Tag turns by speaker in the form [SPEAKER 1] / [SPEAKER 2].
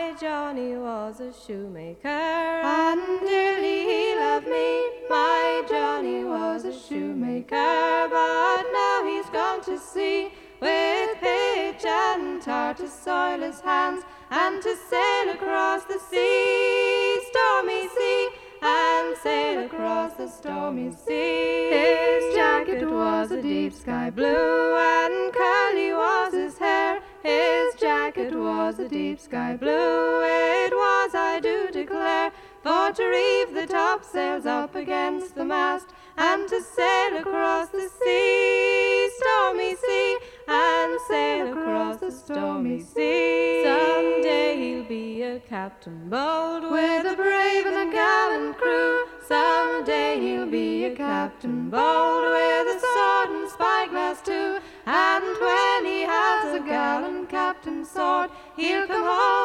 [SPEAKER 1] my Johnny was a shoemaker, and dearly he loved me. My Johnny was a shoemaker, but now he's gone to sea, with pitch and tar to soil his hands, and to sail across the sea, stormy sea, and sail across the stormy sea. His jacket was a deep sky blue, and curly was his hair. His jacket was a deep sky blue, it was, I do declare, for to reeve the topsails up against the mast, and to sail across the sea, stormy sea, and sail across the stormy sea. Some day he'll be a captain bold, with a brave and a gallant crew. Some day he'll be a captain bold, with a sword and spyglass too. And when he has a gallant captain's sword, he'll come home